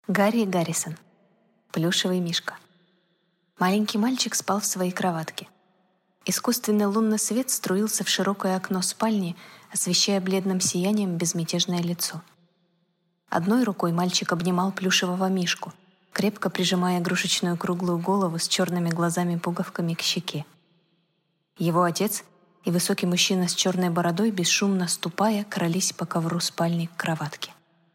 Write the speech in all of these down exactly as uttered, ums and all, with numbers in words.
Гарри Гаррисон. Плюшевый мишка. Маленький мальчик спал в своей кроватке. Искусственный лунный свет струился в широкое окно спальни, освещая бледным сиянием безмятежное лицо. Одной рукой мальчик обнимал плюшевого мишку, крепко прижимая игрушечную круглую голову с черными глазами-пуговками к щеке. Его отец и высокий мужчина с черной бородой, бесшумно ступая, крались по ковру спальни к кроватке.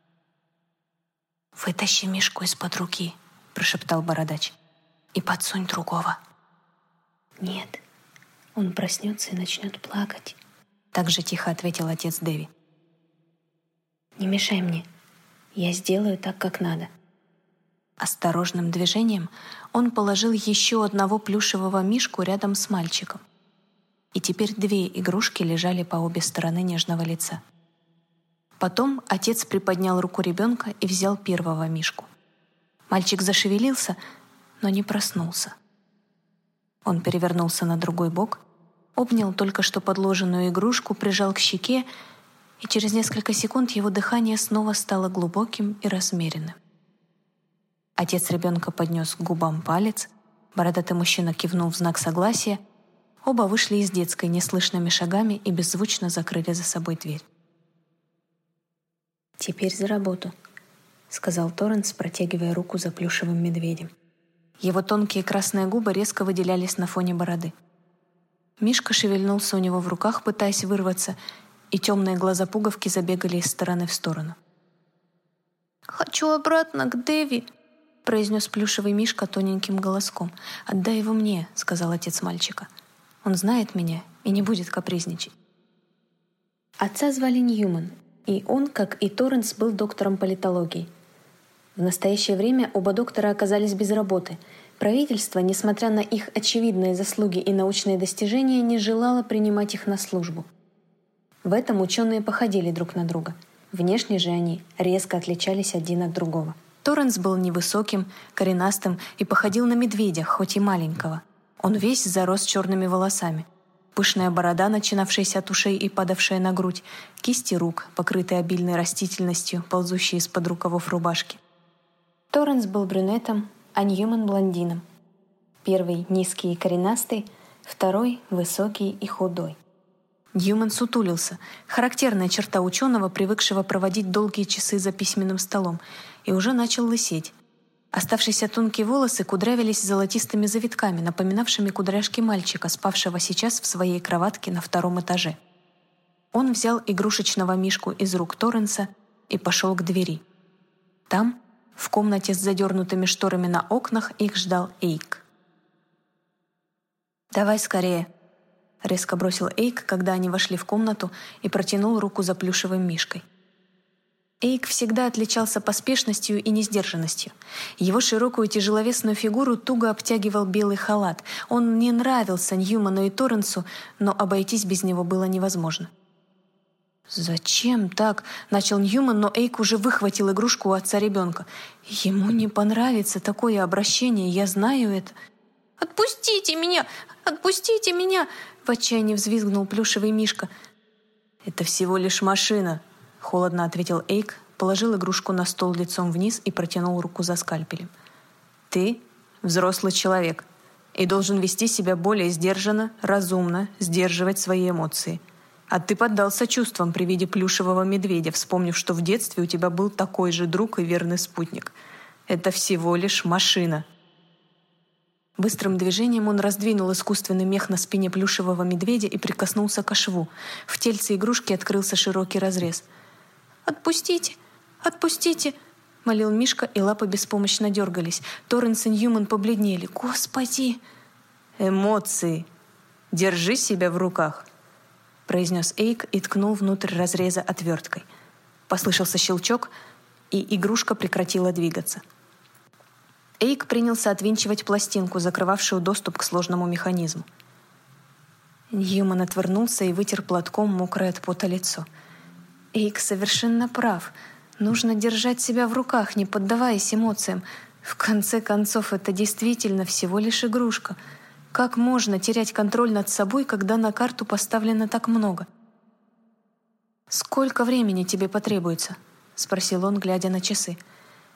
«Вытащи мишку из-под руки», — прошептал бородач, — «и подсунь другого». «Нет, он проснется и начнет плакать», — так же тихо ответил отец Дэви. «Не мешай мне, я сделаю так, как надо». Осторожным движением он положил еще одного плюшевого мишку рядом с мальчиком. И теперь две игрушки лежали по обе стороны нежного лица. Потом отец приподнял руку ребенка и взял первого мишку. Мальчик зашевелился, но не проснулся. Он перевернулся на другой бок, обнял только что подложенную игрушку, прижал к щеке, и через несколько секунд его дыхание снова стало глубоким и размеренным. Отец ребенка поднес к губам палец, бородатый мужчина кивнул в знак согласия, оба вышли из детской неслышными шагами и беззвучно закрыли за собой дверь. «Теперь за работу», — сказал Торренс, протягивая руку за плюшевым медведем. Его тонкие красные губы резко выделялись на фоне бороды. Мишка шевельнулся у него в руках, пытаясь вырваться, и темные глаза пуговки забегали из стороны в сторону. «Хочу обратно к Дэви», — произнес плюшевый мишка тоненьким голоском. «Отдай его мне», — сказал отец мальчика. «Он знает меня и не будет капризничать». Отца звали Ньюман, и он, как и Торренс, был доктором политологии. В настоящее время оба доктора оказались без работы. Правительство, несмотря на их очевидные заслуги и научные достижения, не желало принимать их на службу. В этом ученые походили друг на друга. Внешне же они резко отличались один от другого. Торренс был невысоким, коренастым и походил на медведя, хоть и маленького. Он весь зарос черными волосами. Пышная борода, начинавшаяся от ушей и падавшая на грудь, кисти рук, покрытые обильной растительностью, ползущие из-под рукавов рубашки. Торренс был брюнетом, а Ньюман — блондином. Первый — низкий и коренастый, второй — высокий и худой. Ньюман сутулился, характерная черта ученого, привыкшего проводить долгие часы за письменным столом, и уже начал лысеть. Оставшиеся тонкие волосы кудрявились золотистыми завитками, напоминавшими кудряшки мальчика, спавшего сейчас в своей кроватке на втором этаже. Он взял игрушечного мишку из рук Торренса и пошел к двери. Там, в комнате с задернутыми шторами на окнах, их ждал Эйк. «Давай скорее», — резко бросил Эйк, когда они вошли в комнату, и протянул руку за плюшевым мишкой. Эйк всегда отличался поспешностью и несдержанностью. Его широкую тяжеловесную фигуру туго обтягивал белый халат. Он не нравился Ньюману и Торренсу, но обойтись без него было невозможно. «Зачем так?» — начал Ньюман, но Эйк уже выхватил игрушку у отца ребенка. «Ему не понравится такое обращение, я знаю это». «Отпустите меня! Отпустите меня!» — в отчаянии взвизгнул плюшевый мишка. «Это всего лишь машина», — холодно ответил Эйк, положил игрушку на стол лицом вниз и протянул руку за скальпелем. «Ты взрослый человек и должен вести себя более сдержанно, разумно, сдерживать свои эмоции. А ты поддался чувствам при виде плюшевого медведя, вспомнив, что в детстве у тебя был такой же друг и верный спутник. Это всего лишь машина». Быстрым движением он раздвинул искусственный мех на спине плюшевого медведя и прикоснулся к шву. В тельце игрушки открылся широкий разрез. «Отпустите! Отпустите!» — молил Мишка, и лапы беспомощно дергались. Торренс и Ньюман побледнели. «Господи!» «Эмоции! Держи себя в руках!» — произнес Эйк и ткнул внутрь разреза отверткой. Послышался щелчок, и игрушка прекратила двигаться. Эйк принялся отвинчивать пластинку, закрывавшую доступ к сложному механизму. Ньюман отвернулся и вытер платком мокрое от пота лицо. Эйк совершенно прав. Нужно держать себя в руках, не поддаваясь эмоциям. В конце концов, это действительно всего лишь игрушка. Как можно терять контроль над собой, когда на карту поставлено так много? «Сколько времени тебе потребуется?» — спросил он, глядя на часы.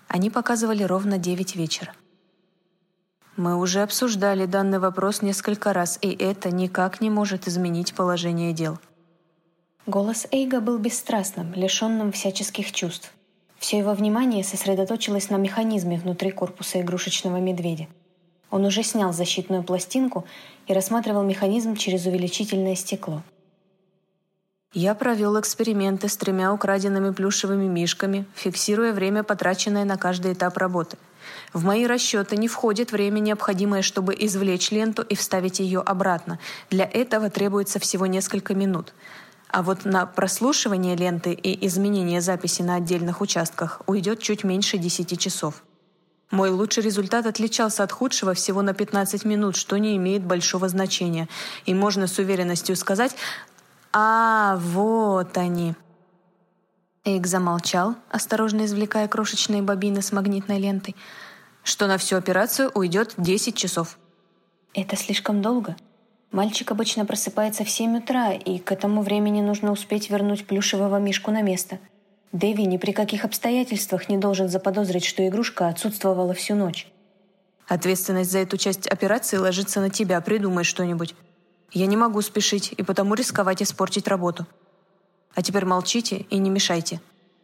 Они показывали ровно девять вечера. «Мы уже обсуждали данный вопрос несколько раз, и это никак не может изменить положение дел». Голос Эйга был бесстрастным, лишенным всяческих чувств. Все его внимание сосредоточилось на механизме внутри корпуса игрушечного медведя. Он уже снял защитную пластинку и рассматривал механизм через увеличительное стекло. «Я провел эксперименты с тремя украденными плюшевыми мишками, фиксируя время, потраченное на каждый этап работы. В мои расчеты не входит время, необходимое, чтобы извлечь ленту и вставить ее обратно. Для этого требуется всего несколько минут. А вот на прослушивание ленты и изменение записи на отдельных участках уйдет чуть меньше десяти часов. Мой лучший результат отличался от худшего всего на пятнадцать минут, что не имеет большого значения. И можно с уверенностью сказать: «А, вот они». Эйк замолчал, осторожно извлекая крошечные бобины с магнитной лентой, что на всю операцию уйдет десять часов. «Это слишком долго. Мальчик обычно просыпается в семь утра, и к этому времени нужно успеть вернуть плюшевого мишку на место. Дэви ни при каких обстоятельствах не должен заподозрить, что игрушка отсутствовала всю ночь». «Ответственность за эту часть операции ложится на тебя. Придумай что-нибудь. Я не могу спешить и потому рисковать испортить работу. А теперь молчите и не мешайте».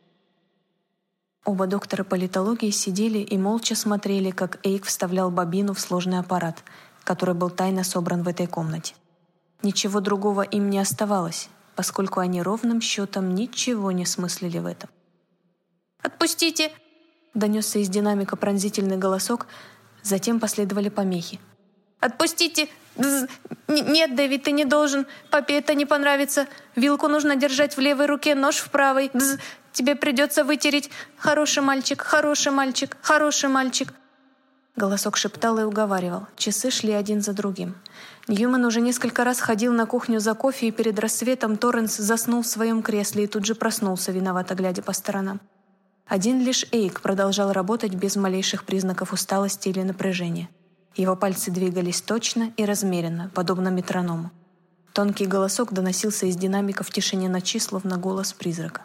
Оба доктора политологии сидели и молча смотрели, как Эйк вставлял бобину в сложный аппарат, который был тайно собран в этой комнате. Ничего другого им не оставалось, поскольку они ровным счетом ничего не смыслили в этом. «Отпустите!» — донесся из динамика пронзительный голосок, затем последовали помехи. «Отпустите! Бзз. Нет, Дэвид, ты не должен. Папе это не понравится. Вилку нужно держать в левой руке, нож в правой. Бзз. Тебе придется вытереть. Хороший мальчик, хороший мальчик, хороший мальчик». Голосок шептал и уговаривал. Часы шли один за другим. Ньюман уже несколько раз ходил на кухню за кофе, и перед рассветом Торренс заснул в своем кресле и тут же проснулся, виновато глядя по сторонам. Один лишь Эйк продолжал работать без малейших признаков усталости или напряжения. Его пальцы двигались точно и размеренно, подобно метроному. Тонкий голосок доносился из динамика в тишине ночи, словно голос призрака.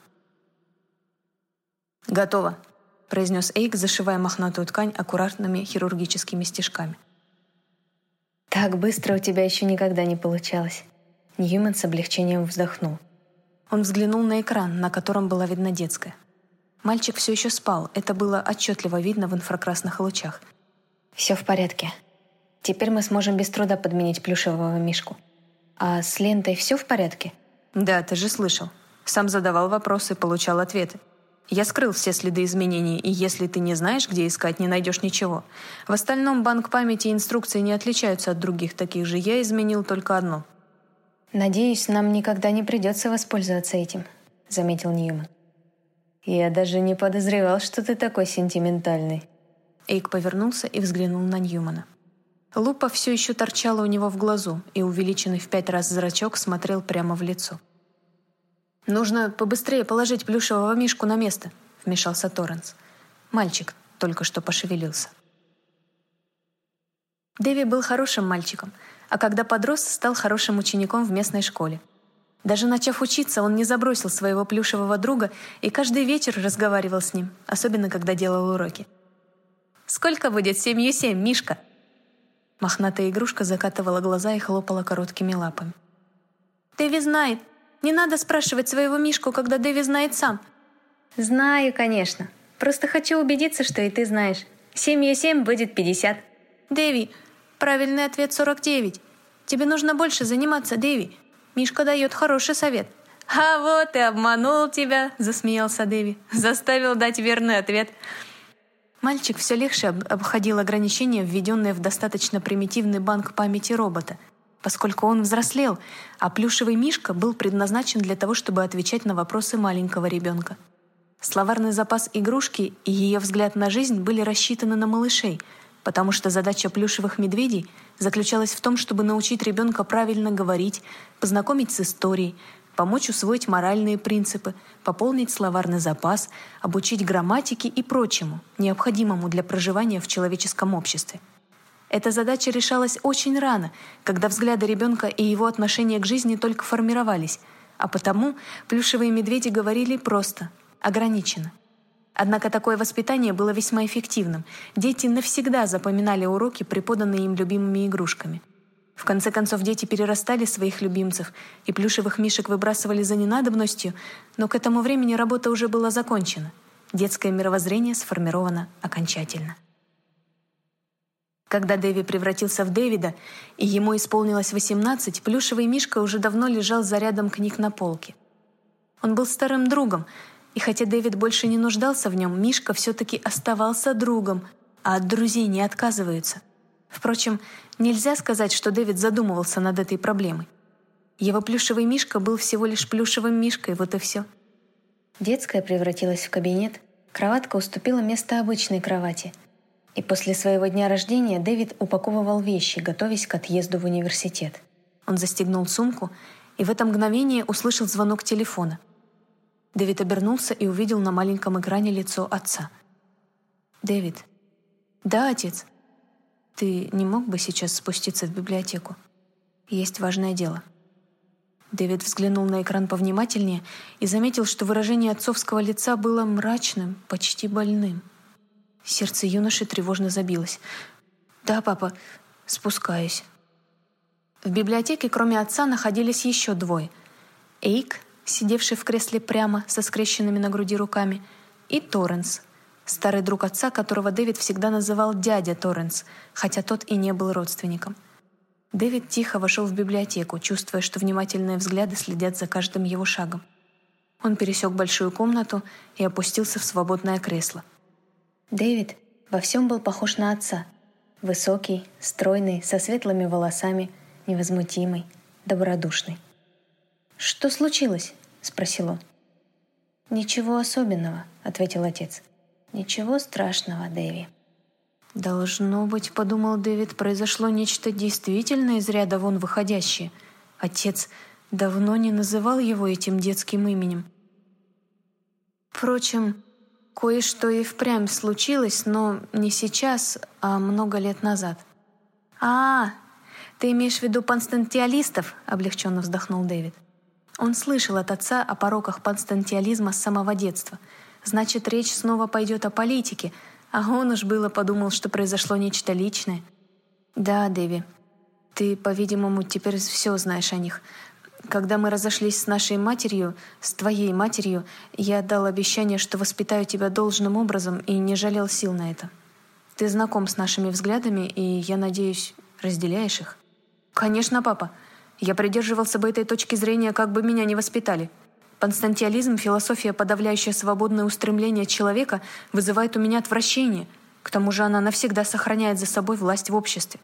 «Готово», — произнес Эйк, зашивая мохнатую ткань аккуратными хирургическими стежками. «Так быстро у тебя еще никогда не получалось». Ньюман с облегчением вздохнул. Он взглянул на экран, на котором была видна детская. Мальчик все еще спал, это было отчетливо видно в инфракрасных лучах. «Все в порядке. Теперь мы сможем без труда подменить плюшевого мишку. А с лентой все в порядке?» «Да, ты же слышал. Сам задавал вопросы, получал ответы. Я скрыл все следы изменений, и если ты не знаешь, где искать, не найдешь ничего. В остальном банк памяти и инструкции не отличаются от других таких же. Я изменил только одно». «Надеюсь, нам никогда не придется воспользоваться этим», — заметил Ньюман. «Я даже не подозревал, что ты такой сентиментальный». Эйк повернулся и взглянул на Ньюмана. Лупа все еще торчала у него в глазу, и увеличенный в пять раз зрачок смотрел прямо в лицо. «Нужно побыстрее положить плюшевого мишку на место», — вмешался Торренс. Мальчик только что пошевелился. Дэви был хорошим мальчиком, а когда подрос, стал хорошим учеником в местной школе. Даже начав учиться, он не забросил своего плюшевого друга и каждый вечер разговаривал с ним, особенно когда делал уроки. «Сколько будет семью семь, Мишка?» Мохнатая игрушка закатывала глаза и хлопала короткими лапами. «Дэви знает. Не надо спрашивать своего Мишку, когда Дэви знает сам». «Знаю, конечно. Просто хочу убедиться, что и ты знаешь. Семью семь будет пятьдесят». «Дэви, правильный ответ сорок девять. Тебе нужно больше заниматься, Дэви. Мишка дает хороший совет». «А вот и обманул тебя», — засмеялся Дэви. «Заставил дать верный ответ». Мальчик все легче обходил ограничения, введенные в достаточно примитивный банк памяти робота, поскольку он взрослел, а плюшевый мишка был предназначен для того, чтобы отвечать на вопросы маленького ребенка. Словарный запас игрушки и ее взгляд на жизнь были рассчитаны на малышей, потому что задача плюшевых медведей заключалась в том, чтобы научить ребенка правильно говорить, познакомить с историей, помочь усвоить моральные принципы, пополнить словарный запас, обучить грамматике и прочему, необходимому для проживания в человеческом обществе. Эта задача решалась очень рано, когда взгляды ребенка и его отношение к жизни только формировались, а потому плюшевые медведи говорили просто, ограниченно. Однако такое воспитание было весьма эффективным. Дети навсегда запоминали уроки, преподанные им любимыми игрушками. В конце концов, дети перерастали своих любимцев, и плюшевых мишек выбрасывали за ненадобностью, но к этому времени работа уже была закончена. Детское мировоззрение сформировано окончательно. Когда Дэви превратился в Дэвида, и ему исполнилось восемнадцать, плюшевый мишка уже давно лежал за рядом книг на полке. Он был старым другом, и хотя Дэвид больше не нуждался в нем, мишка все-таки оставался другом, а от друзей не отказываются. Впрочем, нельзя сказать, что Дэвид задумывался над этой проблемой. Его плюшевый мишка был всего лишь плюшевым мишкой, вот и все. Детская превратилась в кабинет, кроватка уступила место обычной кровати. И после своего дня рождения Дэвид упаковывал вещи, готовясь к отъезду в университет. Он застегнул сумку и в это мгновение услышал звонок телефона. Дэвид обернулся и увидел на маленьком экране лицо отца. «Дэвид». «Да, отец». «Ты не мог бы сейчас спуститься в библиотеку? Есть важное дело». Дэвид взглянул на экран повнимательнее и заметил, что выражение отцовского лица было мрачным, почти больным. Сердце юноши тревожно забилось. «Да, папа, спускаюсь». В библиотеке, кроме отца, находились еще двое. Эйк, сидевший в кресле прямо, со скрещенными на груди руками, и Торренс, старый друг отца, которого Дэвид всегда называл дядя Торренс, хотя тот и не был родственником. Дэвид тихо вошел в библиотеку, чувствуя, что внимательные взгляды следят за каждым его шагом. Он пересек большую комнату и опустился в свободное кресло. Дэвид во всем был похож на отца. Высокий, стройный, со светлыми волосами, невозмутимый, добродушный. «Что случилось?» — спросил он. «Ничего особенного», — ответил отец. «Ничего страшного, Дэви». «Должно быть, — подумал Дэвид, — произошло нечто действительно из ряда вон выходящее. Отец давно не называл его этим детским именем. Впрочем, кое-что и впрямь случилось, но не сейчас, а много лет назад». «А, ты имеешь в виду панстантиалистов?» — облегченно вздохнул Дэвид. Он слышал от отца о пороках панстантиализма с самого детства. Значит, речь снова пойдет о политике, а он уж было подумал, что произошло нечто личное. «Да, Дэви, ты, по-видимому, теперь все знаешь о них. Когда мы разошлись с нашей матерью, с твоей матерью, я дал обещание, что воспитаю тебя должным образом и не жалел сил на это. Ты знаком с нашими взглядами, и, я надеюсь, разделяешь их?» «Конечно, папа. Я придерживался бы этой точки зрения, как бы меня ни воспитали. Панстантиализм, философия, подавляющая свободное устремление человека, вызывает у меня отвращение. К тому же она навсегда сохраняет за собой власть в обществе».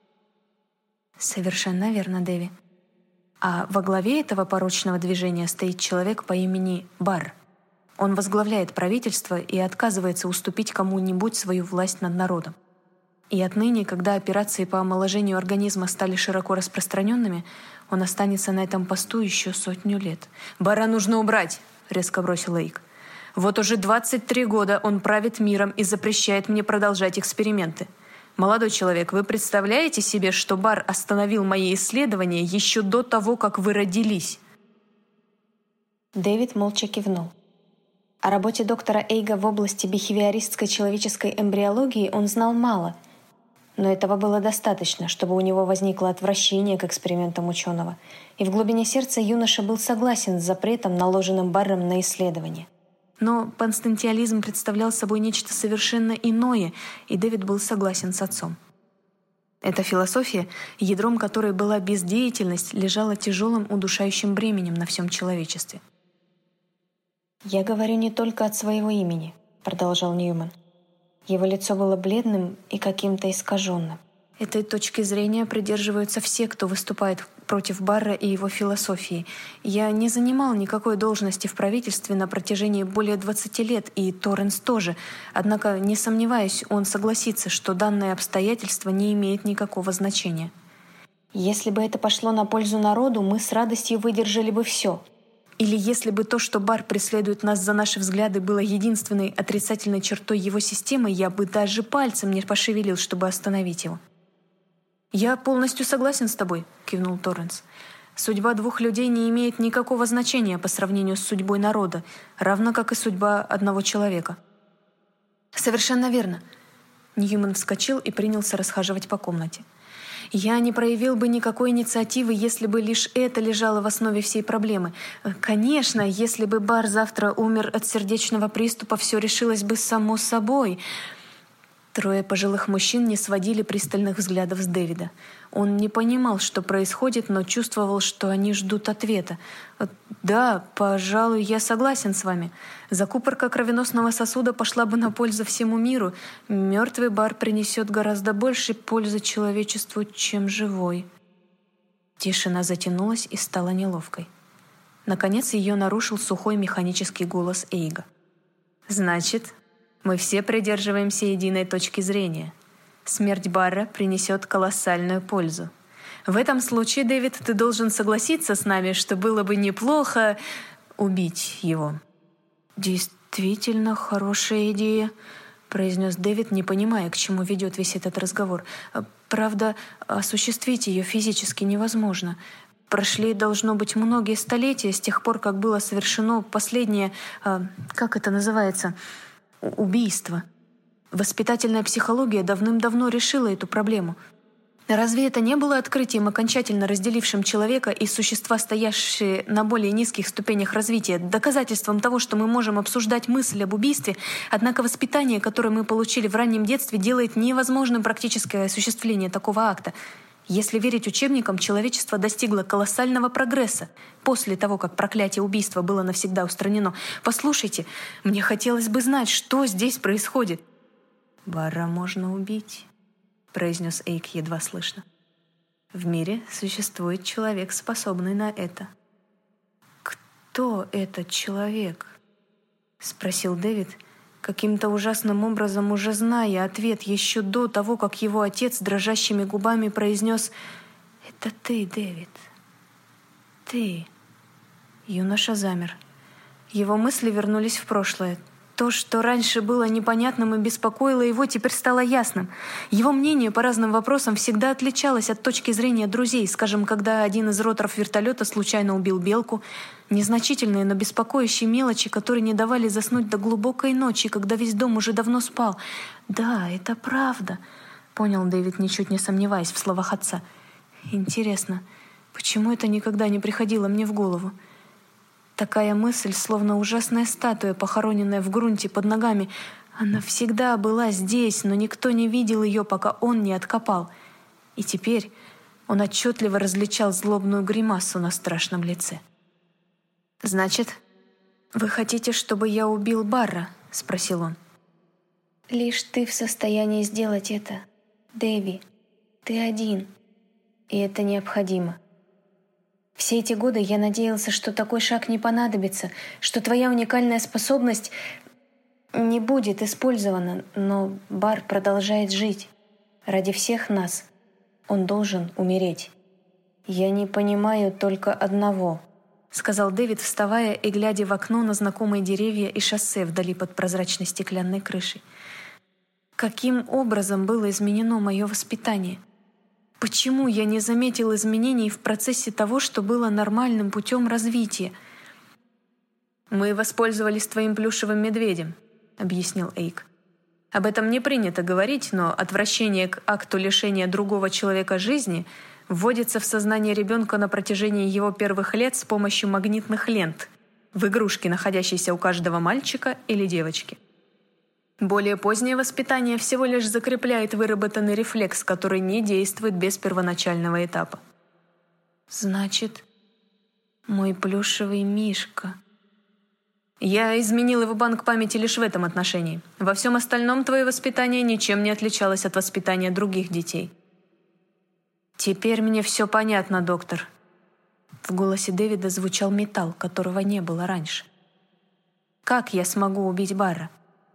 «Совершенно верно, Дэви. А во главе этого порочного движения стоит человек по имени Барр. Он возглавляет правительство и отказывается уступить кому-нибудь свою власть над народом. И отныне, когда операции по омоложению организма стали широко распространенными, он останется на этом посту еще сотню лет». «Барра нужно убрать!» — резко бросил Эйк. «Вот уже двадцать три года он правит миром и запрещает мне продолжать эксперименты. Молодой человек, вы представляете себе, что Барр остановил мои исследования еще до того, как вы родились?» Дэвид молча кивнул. О работе доктора Эйга в области бихевиористской человеческой эмбриологии он знал мало, но этого было достаточно, чтобы у него возникло отвращение к экспериментам ученого, и в глубине сердца юноша был согласен с запретом, наложенным Барром на исследование. Но панстантиализм представлял собой нечто совершенно иное, и Дэвид был согласен с отцом. Эта философия, ядром которой была бездеятельность, лежала тяжелым удушающим бременем на всем человечестве. «Я говорю не только от своего имени», — продолжал Ньюман. Его лицо было бледным и каким-то искаженным. Этой точки зрения придерживаются все, кто выступает против Барра и его философии. Я не занимал никакой должности в правительстве на протяжении более двадцати лет, и Торренс тоже. Однако, не сомневаюсь, он согласится, что данное обстоятельство не имеет никакого значения. «Если бы это пошло на пользу народу, мы с радостью выдержали бы все». Или если бы то, что Барр преследует нас за наши взгляды, было единственной отрицательной чертой его системы, я бы даже пальцем не пошевелил, чтобы остановить его. «Я полностью согласен с тобой», — кивнул Торренс. «Судьба двух людей не имеет никакого значения по сравнению с судьбой народа, равно как и судьба одного человека. «Совершенно верно». Ньюман вскочил и принялся расхаживать по комнате. «Я не проявил бы никакой инициативы, если бы лишь это лежало в основе всей проблемы. Конечно, если бы Бар завтра умер от сердечного приступа, все решилось бы само собой». Трое пожилых мужчин не сводили пристальных взглядов с Дэвида. Он не понимал, что происходит, но чувствовал, что они ждут ответа. «Да, пожалуй, я согласен с вами. Закупорка кровеносного сосуда пошла бы на пользу всему миру. Мертвый Бар принесет гораздо больше пользы человечеству, чем живой». Тишина затянулась и стала неловкой. Наконец ее нарушил сухой механический голос Эйга. «Значит, мы все придерживаемся единой точки зрения. Смерть Барра принесет колоссальную пользу. В этом случае, Дэвид, ты должен согласиться с нами, что было бы неплохо убить его». «Действительно хорошая идея», — произнес Дэвид, не понимая, к чему ведет весь этот разговор. «Правда, осуществить ее физически невозможно. Прошли, должно быть, многие столетия с тех пор, как было совершено последнее, как это называется, убийство. Воспитательная психология давным-давно решила эту проблему. Разве это не было открытием, окончательно разделившим человека и существа, стоящие на более низких ступенях развития, доказательством того, что мы можем обсуждать мысль об убийстве, однако воспитание, которое мы получили в раннем детстве, делает невозможным практическое осуществление такого акта? Если верить учебникам, человечество достигло колоссального прогресса после того, как проклятие убийства было навсегда устранено. Послушайте, мне хотелось бы знать, что здесь происходит». «Барра можно убить», — произнес Эйк едва слышно. «В мире существует человек, способный на это». «Кто этот человек?» — спросил Дэвид, каким-то ужасным образом уже зная ответ еще до того, как его отец дрожащими губами произнес: «Это ты, Дэвид. Ты». Юноша замер. Его мысли вернулись в прошлое. То, что раньше было непонятным и беспокоило его, теперь стало ясным. Его мнение по разным вопросам всегда отличалось от точки зрения друзей. Скажем, когда один из роторов вертолета случайно убил белку. Незначительные, но беспокоящие мелочи, которые не давали заснуть до глубокой ночи, когда весь дом уже давно спал. «Да, это правда», — понял Дэвид, ничуть не сомневаясь в словах отца. «Интересно, почему это никогда не приходило мне в голову?» Такая мысль, словно ужасная статуя, похороненная в грунте под ногами. Она всегда была здесь, но никто не видел ее, пока он не откопал. И теперь он отчетливо различал злобную гримасу на страшном лице. «Значит, вы хотите, чтобы я убил Барра?» — спросил он. «Лишь ты в состоянии сделать это, Дэви. Ты один. И это необходимо. Все эти годы я надеялся, что такой шаг не понадобится, что твоя уникальная способность не будет использована, но Бар продолжает жить. Ради всех нас он должен умереть. Я не понимаю только одного», — сказал Дэвид, вставая и глядя в окно на знакомые деревья и шоссе вдали под прозрачной стеклянной крышей. «Каким образом было изменено мое воспитание? Почему я не заметил изменений в процессе того, что было нормальным путем развития?» «Мы воспользовались твоим плюшевым медведем», — объяснил Эйк. «Об этом не принято говорить, но отвращение к акту лишения другого человека жизни вводится в сознание ребенка на протяжении его первых лет с помощью магнитных лент в игрушке, находящейся у каждого мальчика или девочки. Более позднее воспитание всего лишь закрепляет выработанный рефлекс, который не действует без первоначального этапа». «Значит, мой плюшевый мишка...» «Я изменил его банк памяти лишь в этом отношении. Во всем остальном твое воспитание ничем не отличалось от воспитания других детей». «Теперь мне все понятно, доктор». В голосе Дэвида звучал металл, которого не было раньше. «Как я смогу убить Барра?»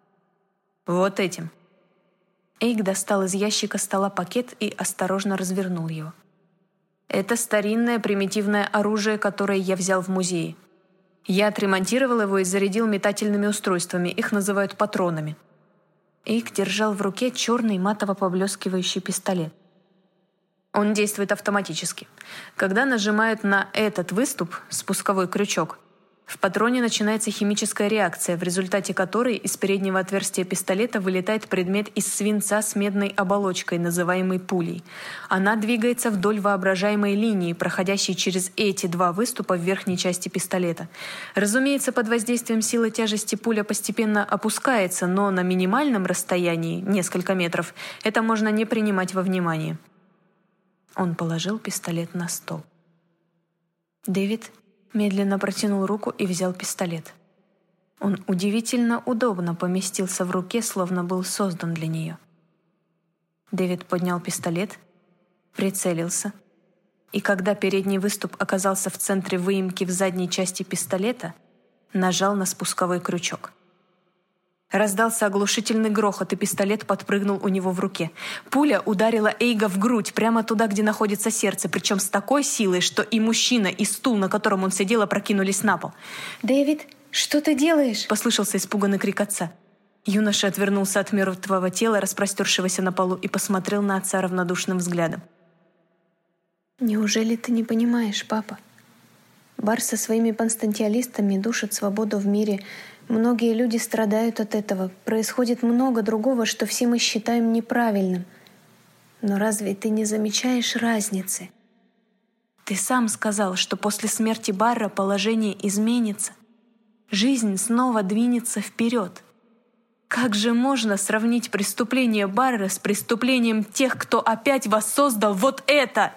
«Вот этим». Эйк достал из ящика стола пакет и осторожно развернул его. «Это старинное примитивное оружие, которое я взял в музее. Я отремонтировал его и зарядил метательными устройствами. Их называют патронами». Эйк держал в руке черный матово-поблескивающий пистолет. Он действует автоматически. Когда нажимают на этот выступ, спусковой крючок, В патроне начинается химическая реакция, в результате которой из переднего отверстия пистолета вылетает предмет из свинца с медной оболочкой, называемый пулей. Она двигается вдоль воображаемой линии, проходящей через эти два выступа в верхней части пистолета. Разумеется, под воздействием силы тяжести пуля постепенно опускается, но на минимальном расстоянии, несколько метров, это можно не принимать во внимание. Он положил пистолет на стол. Дэвид медленно протянул руку и взял пистолет. Он удивительно удобно поместился в руке, словно был создан для нее. Дэвид поднял пистолет, прицелился, и когда передний выступ оказался в центре выемки в задней части пистолета, нажал на спусковой крючок. Раздался оглушительный грохот, и пистолет подпрыгнул у него в руке. Пуля ударила Эйга в грудь, прямо туда, где находится сердце, причем с такой силой, что и мужчина, и стул, на котором он сидел, опрокинулись на пол. «Дэвид, что ты делаешь?» — послышался испуганный крик отца. Юноша отвернулся от мертвого тела, распростершегося на полу, и посмотрел на отца равнодушным взглядом. «Неужели ты не понимаешь, папа? Бар со своими константиалистами душит свободу в мире. Многие люди страдают от этого. Происходит много другого, что все мы считаем неправильным. Но разве ты не замечаешь разницы? Ты сам сказал, что после смерти Барра положение изменится. Жизнь снова двинется вперед. Как же можно сравнить преступление Барра с преступлением тех, кто опять воссоздал вот это?»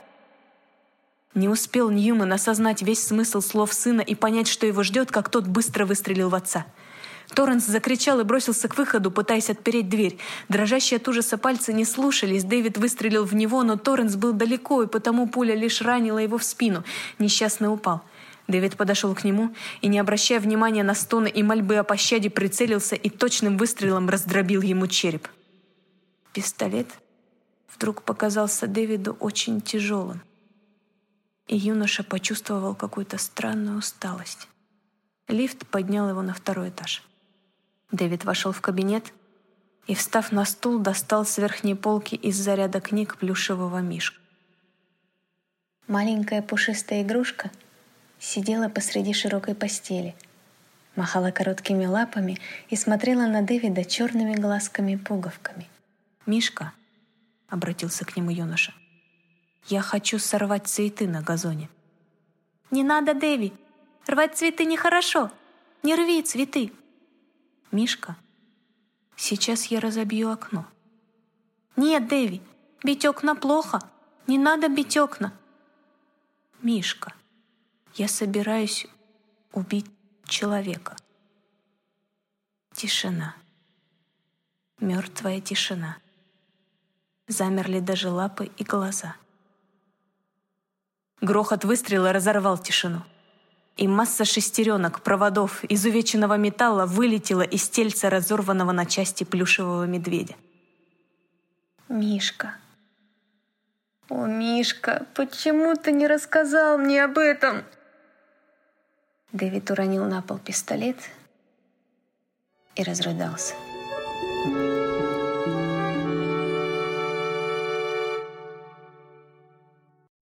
Не успел Ньюман осознать весь смысл слов сына и понять, что его ждет, как тот быстро выстрелил в отца. Торренс закричал и бросился к выходу, пытаясь отпереть дверь. Дрожащие от ужаса пальцы не слушались. Дэвид выстрелил в него, но Торренс был далеко, и потому пуля лишь ранила его в спину. Несчастный упал. Дэвид подошел к нему и, не обращая внимания на стоны и мольбы о пощаде, прицелился и точным выстрелом раздробил ему череп. Пистолет вдруг показался Дэвиду очень тяжелым, и юноша почувствовал какую-то странную усталость. Лифт поднял его на второй этаж. Дэвид вошел в кабинет и, встав на стул, достал с верхней полки из-за ряда книг плюшевого мишку. Маленькая пушистая игрушка сидела посреди широкой постели, махала короткими лапами и смотрела на Дэвида черными глазками-пуговками. «Мишка», — обратился к нему юноша, — «я хочу сорвать цветы на газоне». «Не надо, Дэви! Рвать цветы нехорошо! Не рви цветы!» «Мишка, сейчас я разобью окно». «Нет, Дэви, бить окна плохо! Не надо бить окна!» «Мишка, я собираюсь убить человека». Тишина. Мертвая тишина. Замерли даже лапы и глаза. Грохот выстрела разорвал тишину, и масса шестеренок, проводов, изувеченного металла вылетела из тельца разорванного на части плюшевого медведя. «Мишка, о, Мишка, почему ты не рассказал мне об этом?» Дэвид уронил на пол пистолет и разрыдался.